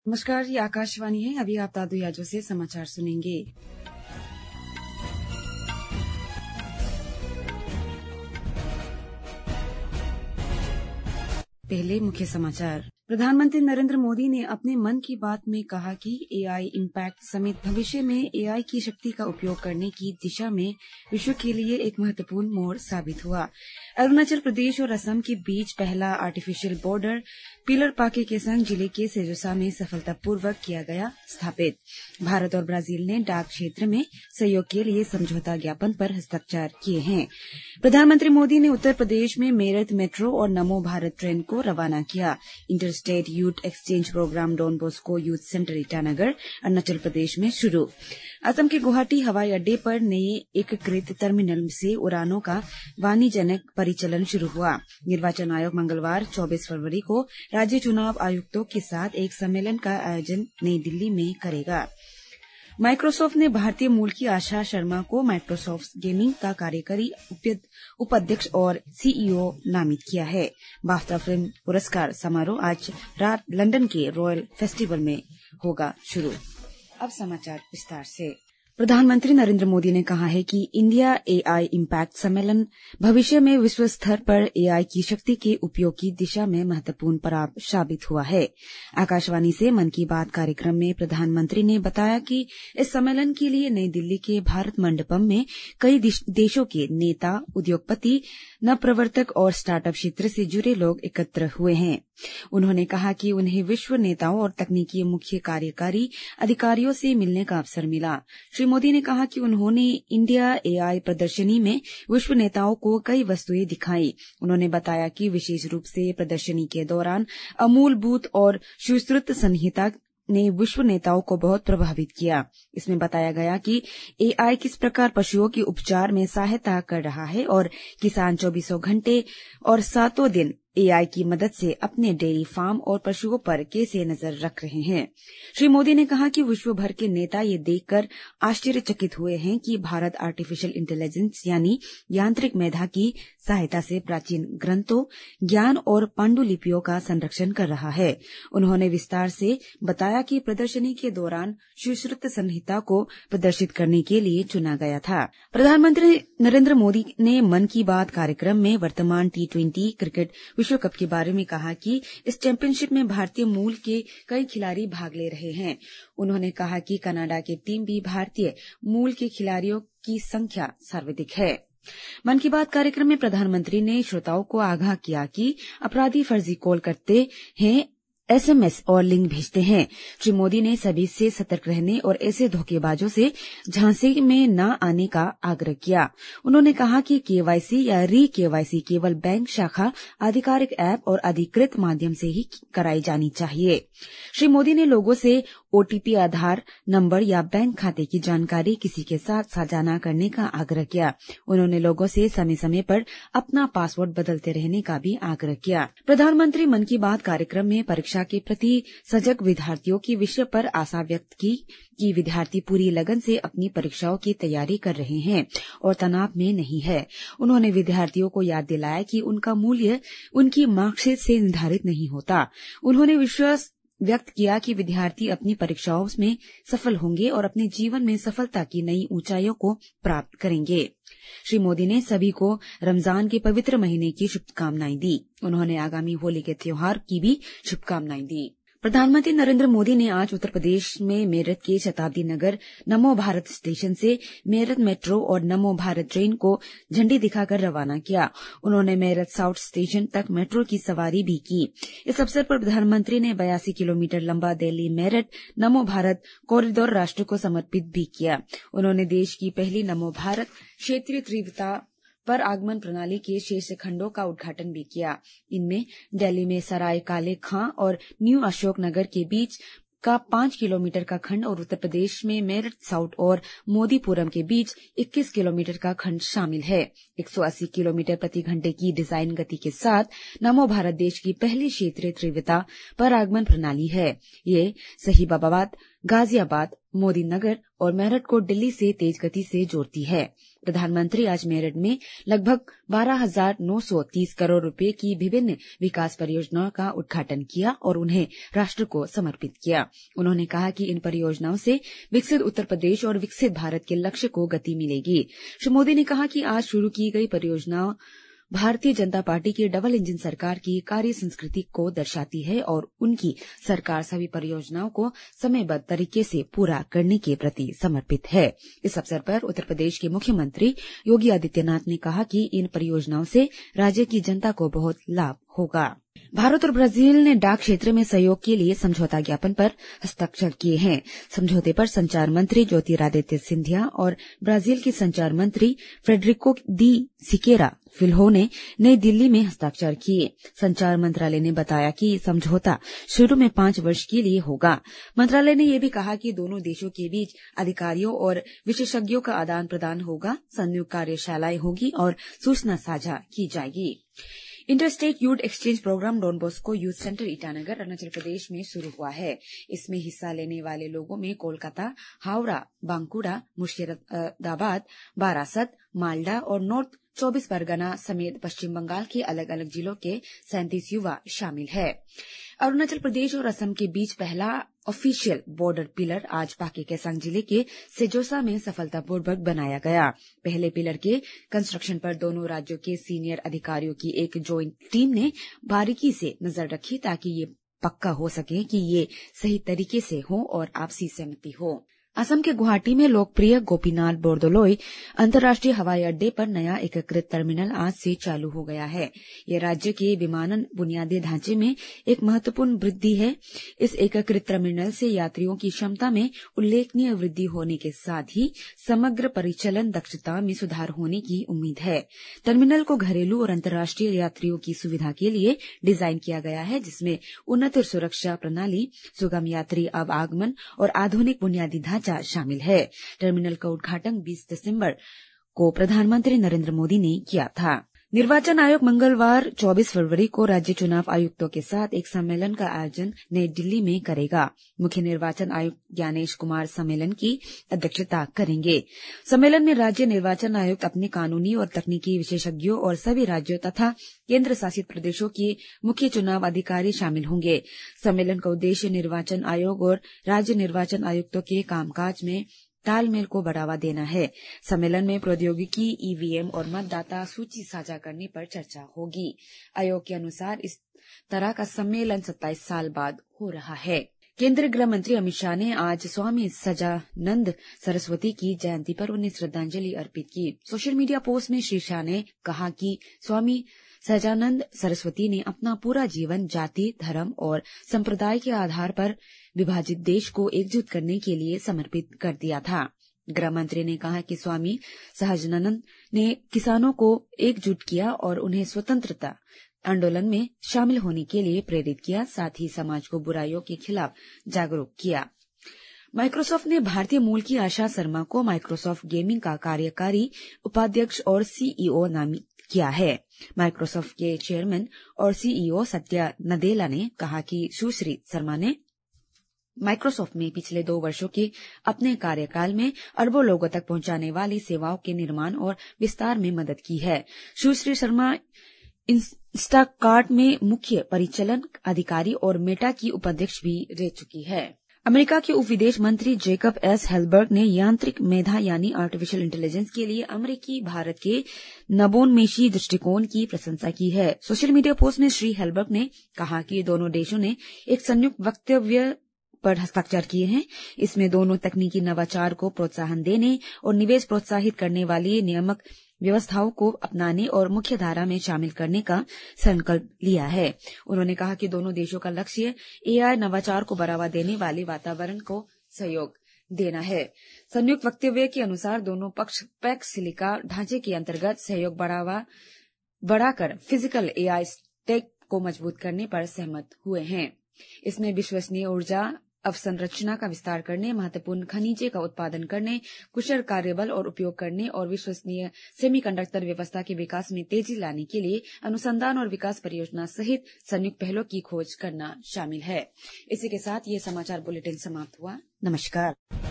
नमस्कार, ये आकाशवाणी है। अभी आप दादू याजो से समाचार सुनेंगे। पहले मुख्य समाचार। प्रधानमंत्री नरेंद्र मोदी ने अपने मन की बात में कहा कि एआई इम्पैक्ट समेत भविष्य में एआई की शक्ति का उपयोग करने की दिशा में विश्व के लिए एक महत्वपूर्ण मोड़ साबित हुआ। अरुणाचल प्रदेश और असम के बीच पहला artificial border pillar Pakke Kessang जिले के सेजोसा में सफलतापूर्वक किया गया स्थापित। भारत और ब्राजील ने डाक क्षेत्र में सहयोग के लिए समझौता ज्ञापन पर हस्ताक्षर किए हैं। प्रधानमंत्री मोदी ने उत्तर प्रदेश में मेरठ मेट्रो और नमो भारत ट्रेन को रवाना किया। Interstate youth exchange programme Don Bosco youth centre Itanagar Arunachal Pradesh में शुरू। असम के गुवाहाटी हवाई अड्डे पर नए एकीकृत टर्मिनल से उड़ानों का वाणिज्यिक परिचालन शुरू हुआ। निर्वाचन आयोग मंगलवार 24 फरवरी को राज्य चुनाव आयुक्तों के साथ एक सम्मेलन का आयोजन नई दिल्ली में करेगा। माइक्रोसॉफ्ट ने भारतीय मूल की आशा शर्मा को माइक्रोसॉफ्ट गेमिंग का कार्यकारी उपाध्यक्ष और सीईओ नामित किया है। बाफ्टा फिल्म पुरस्कार समारोह आज रात लंदन के रॉयल फेस्टिवल में होगा शुरू। अब समाचार विस्तार से। प्रधानमंत्री नरेंद्र मोदी ने कहा है कि इंडिया एआई इम्पैक्ट सम्मेलन भविष्य में विश्व स्तर पर एआई की शक्ति के उपयोग की दिशा में महत्वपूर्ण पड़ाव साबित हुआ है। आकाशवाणी से मन की बात कार्यक्रम में प्रधानमंत्री ने बताया कि इस सम्मेलन के लिए नई दिल्ली के भारत मंडपम में कई देशों के नेता, उद्योगपति, नवप्रवर्तक और स्टार्टअप क्षेत्र से जुड़े लोग एकत्र हुए हैं। उन्होंने कहा कि उन्हें विश्व नेताओं और तकनीकी मुख्य कार्यकारी अधिकारियों से मिलने का अवसर मिला। श्री मोदी ने कहा कि उन्होंने इंडिया एआई प्रदर्शनी में विश्व नेताओं को कई वस्तुएं दिखाई। उन्होंने बताया कि विशेष रूप से प्रदर्शनी के दौरान अमूलभूत और सुश्रुत संहिता ने विश्व नेताओं को बहुत प्रभावित किया। इसमें बताया गया कि एआई किस प्रकार पशुओं के उपचार में सहायता कर रहा है और किसान 24 घंटे और 7 दिन एआई की मदद से अपने डेयरी फार्म और पशुओं पर कैसे नजर रख रहे हैं। श्री मोदी ने कहा कि विश्व भर के नेता ये देखकर आश्चर्यचकित हुए हैं कि भारत आर्टिफिशियल इंटेलिजेंस यानी यांत्रिक मेधा की सहायता से प्राचीन ग्रंथों, ज्ञान और पांडुलिपियों का संरक्षण कर रहा है। उन्होंने विस्तार से बताया कि प्रदर्शनी के दौरान सुश्रुत संहिता को प्रदर्शित करने के लिए चुना गया था। प्रधानमंत्री नरेंद्र मोदी ने मन की बात कार्यक्रम में वर्तमान T20 क्रिकेट विश्व कप के बारे में कहा कि इस चैंपियनशिप में भारतीय मूल के कई खिलाड़ी भाग ले रहे हैं। उन्होंने कहा कि कनाडा की टीम भी भारतीय मूल के खिलाड़ियों की संख्या सर्वाधिक है। मन की बात कार्यक्रम में प्रधानमंत्री ने श्रोताओं को आगाह किया कि अपराधी फर्जी कॉल करते हैं, एसएमएस और लिंक भेजते हैं। श्री मोदी ने सभी से सतर्क रहने और ऐसे धोखेबाजों से झांसे में न आने का आग्रह किया। उन्होंने कहा कि केवाईसी या री केवाईसी केवल बैंक शाखा, आधिकारिक ऐप और अधिकृत माध्यम से ही कराई जानी चाहिए। श्री मोदी ने लोगों से ओटीपी, आधार नंबर या बैंक खाते की जानकारी किसी के साथ साझा न करने का आग्रह किया। उन्होंने लोगों से समय समय पर अपना पासवर्ड बदलते रहने का भी आग्रह किया। प्रधानमंत्री मन की बात कार्यक्रम में परीक्षा के प्रति सजग विद्यार्थियों की विषय पर आशा व्यक्त की कि विद्यार्थी पूरी लगन से अपनी परीक्षाओं की तैयारी कर रहे हैं और तनाव में नहीं है। उन्होंने विद्यार्थियों को याद दिलाया कि उनका मूल्य उनकी मार्कशीट से निर्धारित नहीं होता। उन्होंने विश्वास व्यक्त किया कि विद्यार्थी अपनी परीक्षाओं में सफल होंगे और अपने जीवन में सफलता की नई ऊंचाइयों को प्राप्त करेंगे। श्री मोदी ने सभी को रमजान के पवित्र महीने की शुभकामनाएं दी। उन्होंने आगामी होली के त्योहार की भी शुभकामनाएं दी। प्रधानमंत्री नरेंद्र मोदी ने आज उत्तर प्रदेश में मेरठ के शताब्दी नगर नमो भारत स्टेशन से मेरठ मेट्रो और नमो भारत ट्रेन को झंडी दिखाकर रवाना किया। उन्होंने मेरठ साउथ स्टेशन तक मेट्रो की सवारी भी की। इस अवसर पर प्रधानमंत्री ने 82 किलोमीटर लंबा दिल्ली मेरठ नमो भारत कॉरिडोर राष्ट्र को समर्पित भी किया। उन्होंने देश की पहली नमो भारत क्षेत्रीय तीव्रता पर आगमन प्रणाली के शेष खंडों का उद्घाटन भी किया। इनमें दिल्ली में सराय काले खां और न्यू अशोक नगर के बीच का 5 किलोमीटर का खंड और उत्तर प्रदेश में मेरठ साउथ और मोदीपुरम के बीच 21 किलोमीटर का खंड शामिल है। 180 किलोमीटर प्रति घंटे की डिजाइन गति के साथ नमो भारत देश की पहली क्षेत्रीय तीव्रता पर आगमन प्रणाली है। ये सहीबाबाद, गाजियाबाद, मोदी नगर और मेरठ को दिल्ली से तेज गति से जोड़ती है। प्रधानमंत्री आज मेरठ में लगभग 12,930 करोड़ रुपए की विभिन्न विकास परियोजनाओं का उद्घाटन किया और उन्हें राष्ट्र को समर्पित किया। उन्होंने कहा कि इन परियोजनाओं से विकसित उत्तर प्रदेश और विकसित भारत के लक्ष्य को गति मिलेगी। श्री मोदी ने कहा कि आज शुरू की गई परियोजनाओं भारतीय जनता पार्टी की डबल इंजन सरकार की कार्य संस्कृति को दर्शाती है और उनकी सरकार सभी परियोजनाओं को समयबद्ध तरीके से पूरा करने के प्रति समर्पित है। इस अवसर पर उत्तर प्रदेश के मुख्यमंत्री योगी आदित्यनाथ ने कहा कि इन परियोजनाओं से राज्य की जनता को बहुत लाभ होगा। भारत और ब्राजील ने डाक क्षेत्र में सहयोग के लिए समझौता ज्ञापन पर हस्ताक्षर किए हैं। समझौते पर संचार मंत्री ज्योतिरादित्य सिंधिया और ब्राजील के संचार मंत्री फ्रेडरिको दी सिकेरा फिल्हो ने नई दिल्ली में हस्ताक्षर किए। संचार मंत्रालय ने बताया कि समझौता शुरू में 5 वर्ष के लिए होगा। मंत्रालय ने यह भी कहा कि दोनों देशों के बीच अधिकारियों और विशेषज्ञों का आदान प्रदान होगा, संयुक्त कार्यशालाएं होगी और सूचना साझा की जाएगी। Interstate youth exchange programme Don Bosco youth centre Itanagar Arunachal Pradesh में शुरू हुआ है। इसमें हिस्सा लेने वाले लोगों में कोलकाता, हावड़ा, बांकुड़ा, मुर्शिदाबाद, बारासत, मालदा और नॉर्थ 24 परगना समेत पश्चिम बंगाल के अलग अलग जिलों के 37 युवा शामिल है। अरुणाचल प्रदेश और असम के बीच पहला ऑफिशियल बॉर्डर पिलर आज पाके केसांग जिले के सेजोसा में सफलतापूर्वक बनाया गया। पहले पिलर के कंस्ट्रक्शन पर दोनों राज्यों के सीनियर अधिकारियों की एक ज्वाइंट टीम ने बारीकी से नजर रखी ताकि ये पक्का हो सके कि ये सही तरीके से हो और आपसी सहमति हो। असम के गुवाहाटी में लोकप्रिय गोपीनाथ बोरदोलोई अंतर्राष्ट्रीय हवाई अड्डे पर नया एकीकृत टर्मिनल आज से चालू हो गया है। यह राज्य के विमानन बुनियादी ढांचे में एक महत्वपूर्ण वृद्धि है। इस एकीकृत टर्मिनल से यात्रियों की क्षमता में उल्लेखनीय वृद्धि होने के साथ ही समग्र परिचालन दक्षता में सुधार होने की उम्मीद है। टर्मिनल को घरेलू और अंतर्राष्ट्रीय यात्रियों की सुविधा के लिए डिजाइन किया गया है, जिसमें उन्नत सुरक्षा प्रणाली, सुगम यात्री आवागमन और आधुनिक बुनियादी ढांचा शामिल है। टर्मिनल का उद्घाटन 20 दिसंबर को प्रधानमंत्री नरेंद्र मोदी ने किया था। निर्वाचन आयोग मंगलवार 24 फरवरी को राज्य चुनाव आयुक्तों के साथ एक सम्मेलन का आयोजन नई दिल्ली में करेगा। मुख्य निर्वाचन आयुक्त ज्ञानेश कुमार सम्मेलन की अध्यक्षता करेंगे। सम्मेलन में राज्य निर्वाचन आयुक्त अपने कानूनी और तकनीकी विशेषज्ञों और सभी राज्यों तथा केंद्र शासित प्रदेशों के मुख्य चुनाव अधिकारी शामिल होंगे। सम्मेलन का उद्देश्य निर्वाचन आयोग और राज्य निर्वाचन आयुक्तों के कामकाज में तालमेल को बढ़ावा देना है। सम्मेलन में प्रौद्योगिकी, ईवीएम और मतदाता सूची साझा करने पर चर्चा होगी। आयोग के अनुसार इस तरह का सम्मेलन 27 साल बाद हो रहा है। केंद्रीय गृह मंत्री अमित शाह ने आज स्वामी सजानंद सरस्वती की जयंती पर उन्हें श्रद्धांजलि अर्पित की। सोशल मीडिया पोस्ट में श्री शाह ने कहा कि स्वामी सजानंद सरस्वती ने अपना पूरा जीवन जाति, धर्म और संप्रदाय के आधार पर विभाजित देश को एकजुट करने के लिए समर्पित कर दिया था। गृह मंत्री ने कहा कि स्वामी सजानंद ने किसानों को एकजुट किया और उन्हें स्वतंत्रता आंदोलन में शामिल होने के लिए प्रेरित किया, साथ ही समाज को बुराइयों के खिलाफ जागरूक किया। माइक्रोसॉफ्ट ने भारतीय मूल की आशा शर्मा को माइक्रोसॉफ्ट गेमिंग का कार्यकारी उपाध्यक्ष और सीईओ नामित किया है। माइक्रोसॉफ्ट के चेयरमैन और सीईओ सत्या नदेला ने कहा कि सुश्री शर्मा ने माइक्रोसॉफ्ट में पिछले 2 वर्षों के अपने कार्यकाल में अरबों लोगों तक पहुंचाने वाली सेवाओं के निर्माण और विस्तार में मदद की है। सुश्री शर्मा इंस्टाकार्ट में मुख्य परिचालन अधिकारी और मेटा की उपाध्यक्ष भी रह चुकी है। अमेरिका के उप विदेश मंत्री जेकब एस हेलबर्ग ने यांत्रिक मेधा यानी आर्टिफिशियल इंटेलिजेंस के लिए अमेरिकी भारत के नवोन्मेषी दृष्टिकोण की प्रशंसा की है। सोशल मीडिया पोस्ट में श्री हेलबर्ग ने कहा कि दोनों देशों ने एक संयुक्त वक्तव्य पर हस्ताक्षर किए हैं। इसमें दोनों तकनीकी नवाचार को प्रोत्साहन देने और निवेश प्रोत्साहित करने वाली नियामक व्यवस्थाओं को अपनाने और मुख्य धारा में शामिल करने का संकल्प लिया है। उन्होंने कहा कि दोनों देशों का लक्ष्य एआई नवाचार को बढ़ावा देने वाले वातावरण को सहयोग देना है। संयुक्त वक्तव्य के अनुसार दोनों पक्ष पैक्स सिलिका ढांचे के अंतर्गत सहयोग बढ़ाकर फिजिकल एआई स्टैक को मजबूत करने पर सहमत हुए हैं। इसमें विश्वसनीय ऊर्जा अवसंरचना का विस्तार करने, महत्वपूर्ण खनिजे का उत्पादन करने, कुशल कार्यबल और उपयोग करने और विश्वसनीय सेमीकंडक्टर व्यवस्था के विकास में तेजी लाने के लिए अनुसंधान और विकास परियोजना सहित संयुक्त पहलों की खोज करना शामिल है। इसी के साथ ये समाचार बुलेटिन समाप्त हुआ। नमस्कार।